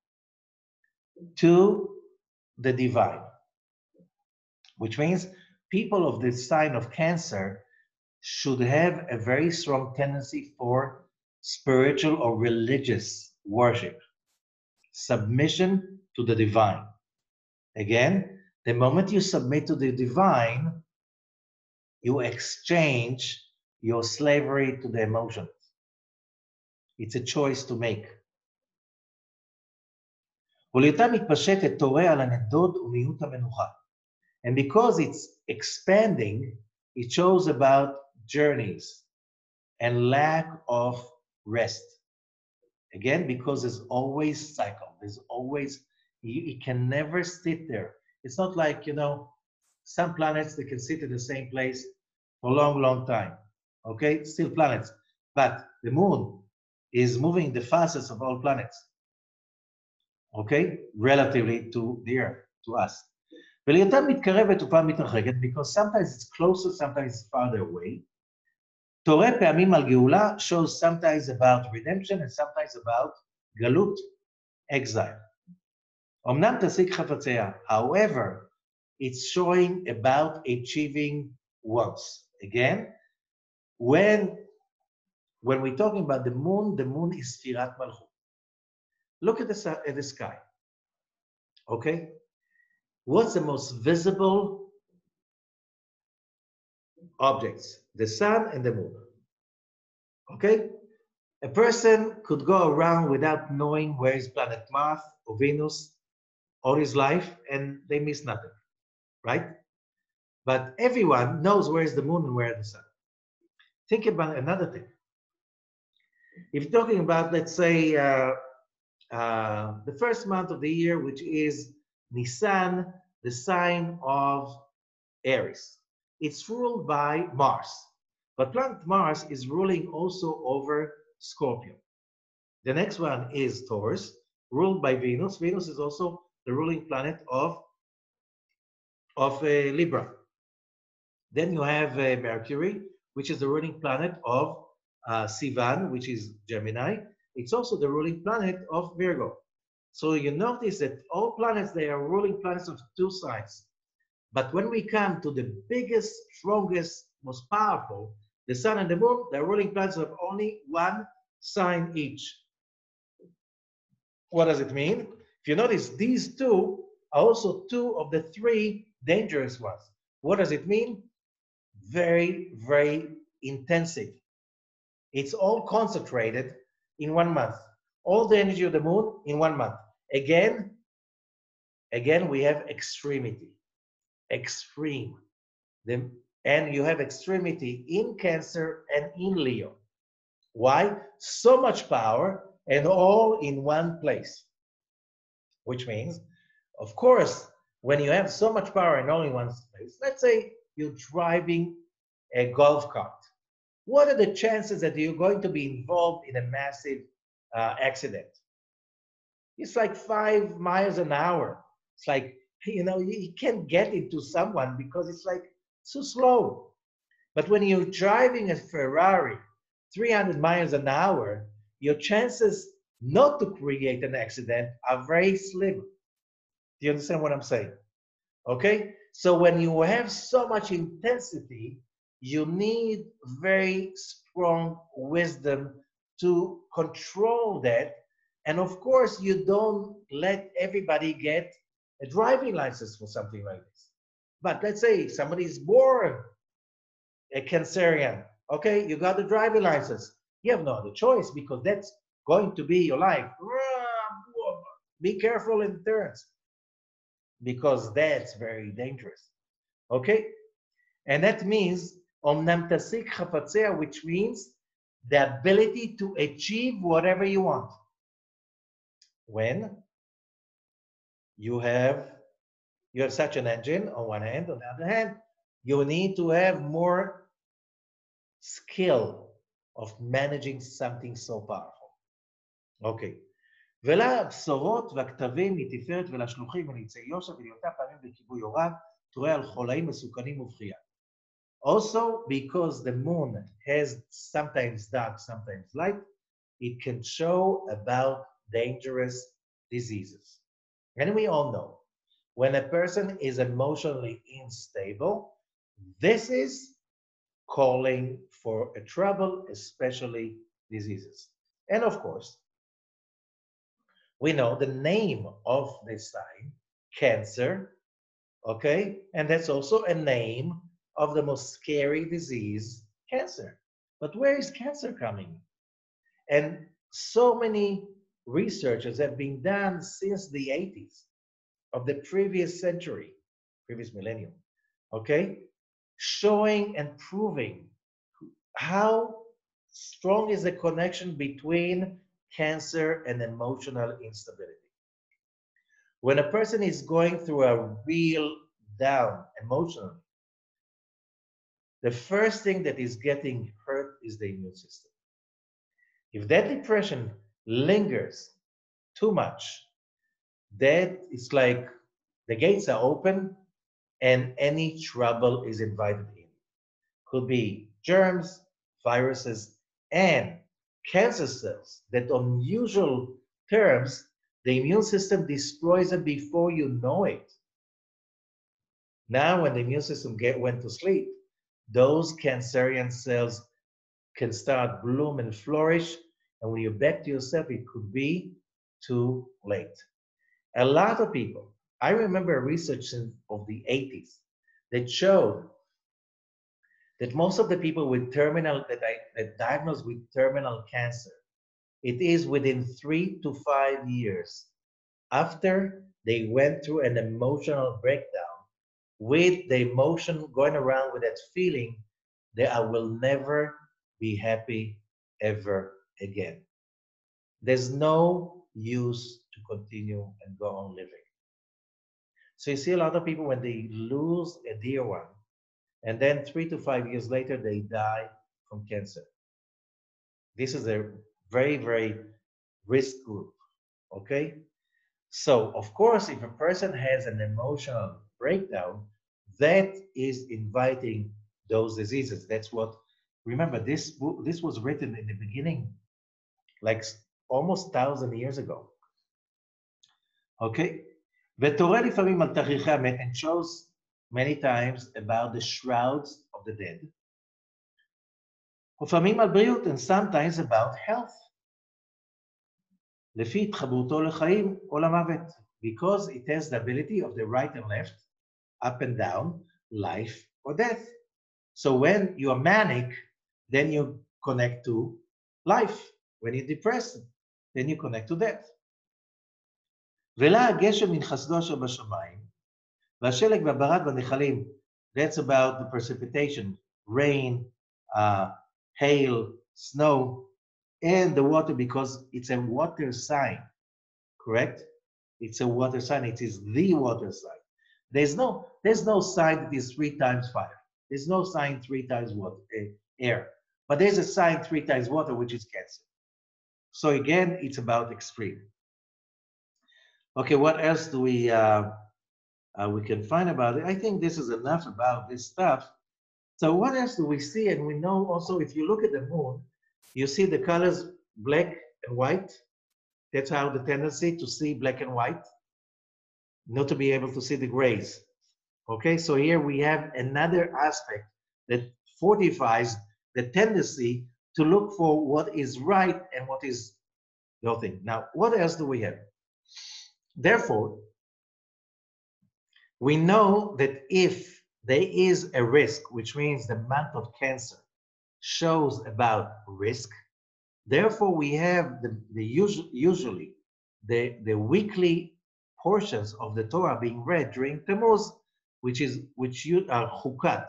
to the divine, which means people of the sign of Cancer should have a very strong tendency for spiritual or religious worship, submission to the divine. Again, the moment you submit to the divine, you exchange your slavery to the emotions. It's a choice to make. ולהיותה מתפשטת תורה על הנדוד ומיעוט המנוחה. And because it's expanding, it shows about journeys and lack of rest. Again, because there's always cycle. There's always, you can never sit there. It's not like, some planets that can sit in the same place for a long, long time. Okay, still planets. But the moon is moving the fastest of all planets. Okay, relatively to the Earth, to us. ולהיותה מתקרבת ופעם מתרחקת, because sometimes it's closer, sometimes it's farther away. תורה פעמים על גאולה shows sometimes about redemption and sometimes about גלות, exile. אמנם תשיג חפציה, however, it's showing about achieving wants. Again, when we're talking about the moon is ספירת מלכות. Look at the sky. Okay? What's the most visible objects? The sun and the moon. Okay? A person could go around without knowing where is planet Mars or Venus all his life, and they miss nothing, right? But everyone knows where is the moon and where is the sun. Think about another thing. If you're talking about, let's say, the first month of the year, which is Nisan, the sign of Aries. It's ruled by Mars, but planet Mars is ruling also over Scorpio. The next one is Taurus, ruled by Venus. Venus is also the ruling planet of Libra. Then you have Mercury, which is the ruling planet of Sivan, which is Gemini. It's also the ruling planet of Virgo. So you notice that all planets, they are ruling planets of two signs. But when we come to the biggest, strongest, most powerful, the sun and the moon, they're ruling planets of only one sign each. What does it mean? If you notice, these two are also two of the three dangerous ones. What does it mean? Very, very intensive. It's all concentrated in 1 month. All the energy of the moon in 1 month. Again, we have extremity. Extreme. And you have extremity in Cancer and in Leo. Why? So much power and all in one place. Which means, of course, when you have so much power and all in one place, let's say you're driving a golf cart. What are the chances that you're going to be involved in a massive accident? It's like 5 miles an hour. It's like, you can't get into someone because it's like too slow. But when you're driving a Ferrari 300 miles an hour, your chances not to create an accident are very slim. Do you understand what I'm saying? Okay? So when you have so much intensity, you need very strong wisdom to control that. And of course, you don't let everybody get a driving license for something like this. But let's say somebody's born a Cancerian. Okay, you got a driving license. You have no other choice because that's going to be your life. Be careful in turns because that's very dangerous. Okay? And that means Omnam tasik chafatzea, which means the ability to achieve whatever you want. When you have such an engine on one hand, on the other hand, you need to have more skill of managing something so powerful. Okay. ולבשורות והכתבים מתפארת ולשלוחים וניצי יושע ולהיותה פעמים בכיבוי אוריו, תורה על חולאים מסוכנים ובכייה. Also, because the moon has sometimes dark, sometimes light, it can show about dangerous diseases. And we all know, when a person is emotionally unstable, this is calling for a trouble, especially diseases. And of course, we know the name of this sign, Cancer, okay? And that's also a name of the most scary disease, cancer. But where is cancer coming? And so many researches have been done since the 80s of the previous century, previous millennium, okay? Showing and proving how strong is the connection between cancer and emotional instability. When a person is going through a real down emotionally, the first thing that is getting hurt is the immune system. If that depression lingers too much, that it's like the gates are open and any trouble is invited in. Could be germs, viruses, and cancer cells that on usual terms, the immune system destroys it before you know it. Now, when the immune system went to sleep, those cancerian cells can start bloom and flourish. And when you're back to yourself, it could be too late. A lot of people, I remember research of the 80s that showed that most of the people with that diagnosed with terminal cancer, it is within 3 to 5 years after they went through an emotional breakdown, with the emotion going around with that feeling that I will never be happy ever again. There's no use to continue and go on living. So you see a lot of people when they lose a dear one, and then 3 to 5 years later, they die from cancer. This is a very, very risk group, okay? So, of course, if a person has an emotional breakdown, that is inviting those diseases. That's what, remember, this was written in the beginning, like almost 1,000 years ago. Okay? ותורה לפעמים על תכריכי המת, and shows many times about the shrouds of the dead. ופעמים על בריאות, and sometimes about health. לפי התחברותו לחיים או למוות, because it has the ability of the right and left, up and down, life or death. So when you are manic, then you connect to life. When you're depressed, then you connect to death. ולה הגשם מן חסדו אשר בשמיים, והשלג והברד והנחלים, that's about the precipitation, rain, hail, snow, and the water, because it's a water sign, correct? It's a water sign. It is the water sign. There's no sign that is 3 times fire. There's no sign 3 times water, air. But there's a sign 3 times water, which is Cancer. So again, it's about extreme. Okay, what else do we can find about it? I think this is enough about this stuff. So what else do we see? And we know also, if you look at the moon, you see the colors black and white. That's how the tendency to see black and white, not to be able to see the grays. Okay, so here we have another aspect that fortifies the tendency to look for what is right and what is nothing. Now, what else do we have? Therefore, we know that if there is a risk, which means the month of Cancer shows about risk, therefore we have usually the weekly portions of the Torah being read during Tammuz which you are Chukat,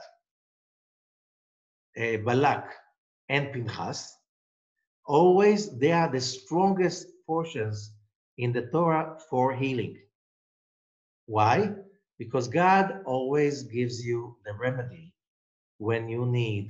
Balak, and Pinchas, always they are the strongest portions in the Torah for healing. Why? Because God always gives you the remedy when you need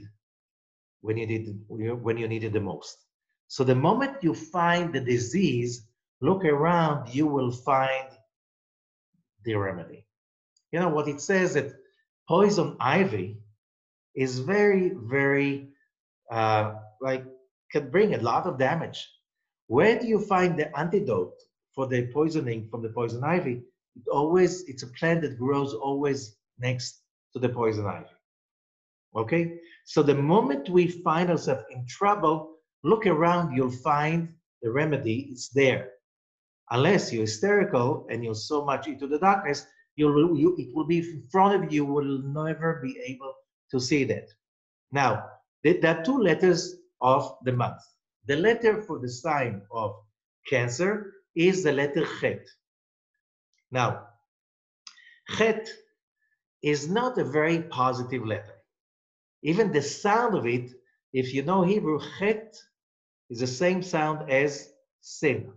it the most. So the moment you find the disease, look around, you will find the remedy. You know what it says, that poison ivy is very, very like can bring a lot of damage. Where do you find the antidote for the poisoning from the poison ivy? It's a plant that grows always next to the poison ivy. Okay, so the moment we find ourselves in trouble, look around, you'll find the remedy. It's there. Unless you're hysterical and you're so much into the darkness, it will be in front of you. You will never be able to see that. Now, there are two letters of the month. The letter for the sign of Cancer is the letter Chet. Now, Chet is not a very positive letter. Even the sound of it, if you know Hebrew, Chet is the same sound as sin.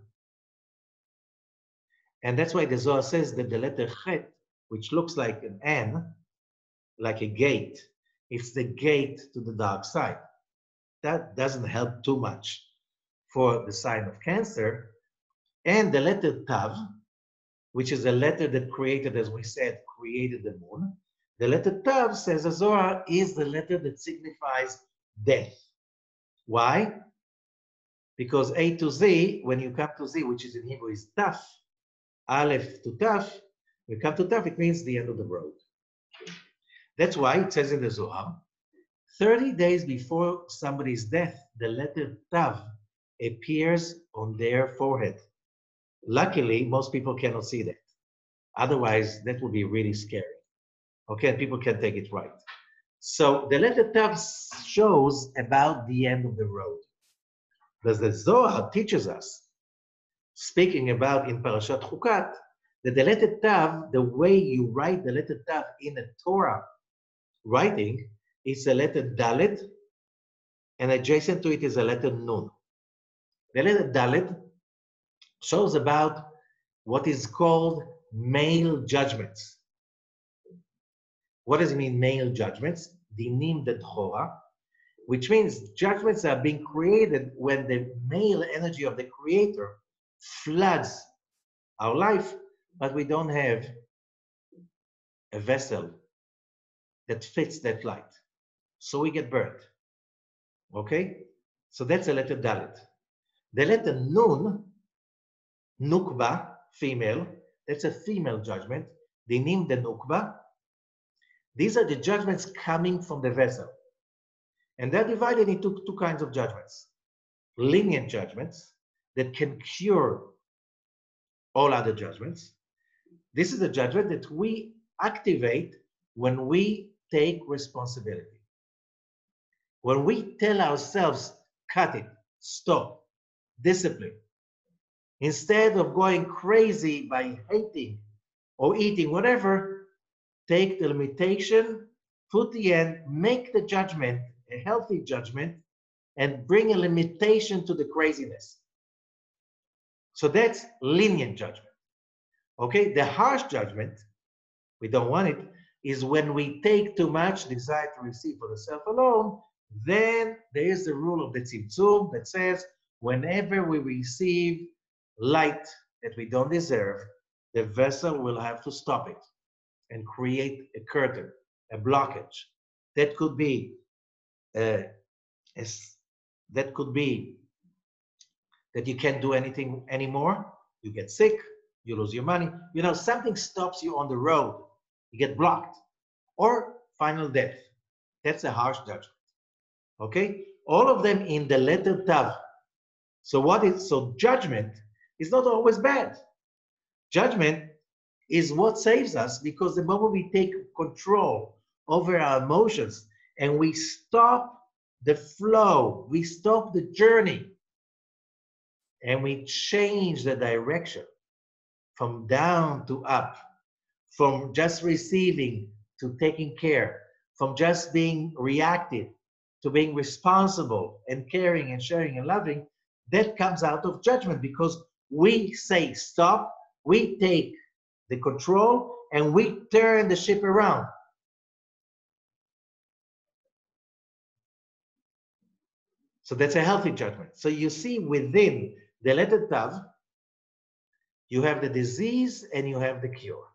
And that's why the Zohar says that the letter Chet, which looks like an N, like a gate, it's the gate to the dark side. That doesn't help too much for the sign of Cancer. And the letter Tav, which is a letter that created, as we said, created the moon. The letter Tav, says the Zohar, is the letter that signifies death. Why? Because A to Z, when you come to Z, which is in Hebrew is Taf, Aleph to Taf, when you come to Taf, it means the end of the road. That's why it says in the Zohar, 30 days before somebody's death, the letter Tav appears on their forehead. Luckily, most people cannot see that. Otherwise, that would be really scary. Okay, and people can take it right. So the letter Tav shows about the end of the road. Because the Zohar teaches us, speaking about in Parashat Chukat, that the letter Tav, the way you write the letter Tav in a Torah writing, is a letter Dalet, and adjacent to it is a letter Nun. The letter Dalet shows about what is called male judgments. What does it mean, male judgments? Dinim d'Torah, which means judgments are being created when the male energy of the Creator floods our life, but we don't have a vessel that fits that light. So we get burned. Okay? So that's the letter Dalet. The letter Nun, Nukba, female, that's a female judgment. Dinim de Nukba. These are the judgments coming from the vessel. And they're divided into two kinds of judgments. Lenient judgments that can cure all other judgments. This is a judgment that we activate when we take responsibility. When we tell ourselves, cut it, stop, discipline. Instead of going crazy by hating or eating whatever, take the limitation, put the end, make the judgment, a healthy judgment, and bring a limitation to the craziness. So that's lenient judgment. Okay, the harsh judgment, we don't want it, is when we take too much, desire to receive for the self alone. Then there is the rule of the Tzimtzum that says whenever we receive light that we don't deserve, the vessel will have to stop it and create a curtain, a blockage. That could be that you can't do anything anymore. You get sick, you lose your money. You know, something stops you on the road. You get blocked. Or final death. That's a harsh judgment. Okay? All of them in the letter Tav. So judgment is not always bad. Judgment is what saves us, because the moment we take control over our emotions and we stop the flow, we stop the journey, and we change the direction from down to up, from just receiving to taking care, from just being reactive to being responsible and caring and sharing and loving, that comes out of judgment because we say stop, we take the control, and we turn the ship around. So that's a healthy judgment. So you see within the letter Tav, you have the disease and you have the cure.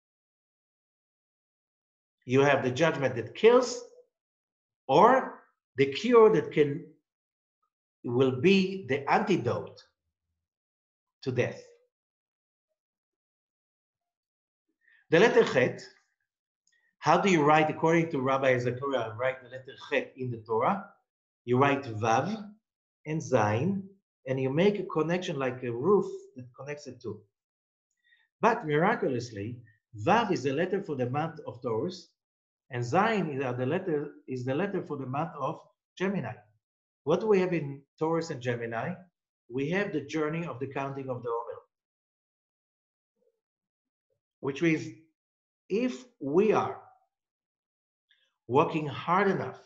You have the judgment that kills or the cure that will be the antidote to death. The letter Chet, how do you write, according to Rabbi Zechariah, write the letter Chet in the Torah? You write Vav and Zayin, and you make a connection like a roof that connects the two. But miraculously, Vav is the letter for the month of Taurus, and Zayin is the letter for the month of Gemini. What do we have in Taurus and Gemini? We have the journey of the counting of the Omer, which means if we are working hard enough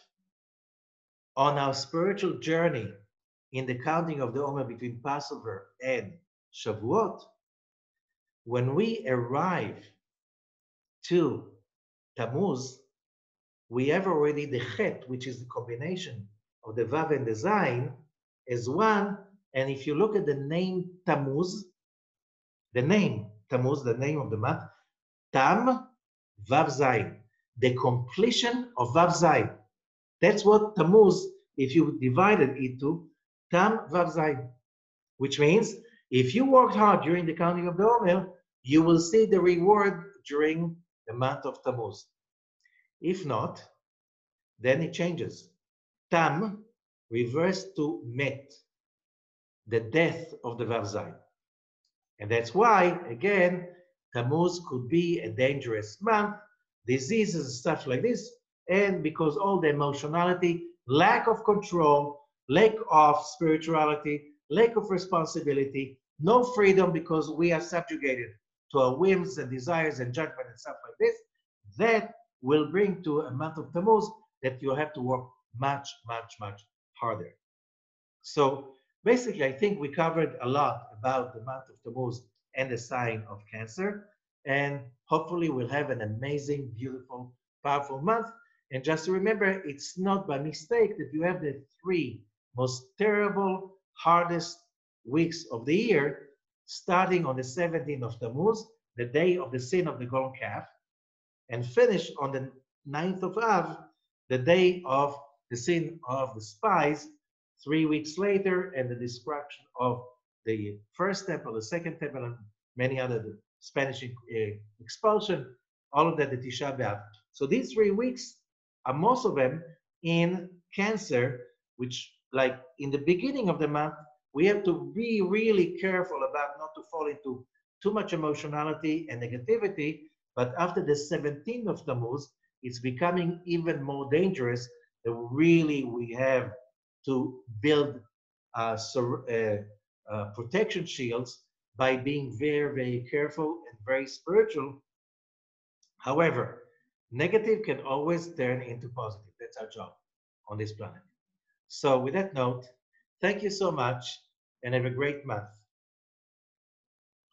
on our spiritual journey in the counting of the Omer between Passover and Shavuot, when we arrive to Tammuz, we have already the Chet, which is the combination of the Vav and the Zayin, as one. And if you look at the name Tammuz, the name Tammuz, the name of the month, Tam Vav Zayin, the completion of Vav Zayin. That's what Tammuz, if you divided it into Tam Vav Zayin, which means if you worked hard during the counting of the Omer, you will see the reward during the month of Tammuz. If not, then it changes. Tam reversed to Met, the death of the Vav Zayin. And that's why, again, Tammuz could be a dangerous month, diseases and stuff like this, and because all the emotionality, lack of control, lack of spirituality, lack of responsibility, no freedom because we are subjugated to our whims and desires and judgment and stuff like this, that will bring to a month of Tammuz that you have to work much, much, much harder. So basically, I think we covered a lot about the month of Tammuz and the sign of Cancer, and hopefully we'll have an amazing, beautiful, powerful month. And just remember, it's not by mistake that you have the 3 most terrible, hardest weeks of the year, starting on the 17th of Tammuz, the day of the sin of the golden calf, and finish on the 9th of Av, the day of the sin of the spies, 3 weeks later, and the destruction of the first temple, the second temple, and many other Spanish expulsion, all of that, the Tisha B'Av. So these 3 weeks are most of them in Cancer, which, like in the beginning of the month, we have to be really careful about not to fall into too much emotionality and negativity. But after the 17th of Tammuz, it's becoming even more dangerous that really we have to build protection shields by being very, very careful and very spiritual. However, negative can always turn into positive. That's our job on this planet. So with that note, thank you so much and have a great month.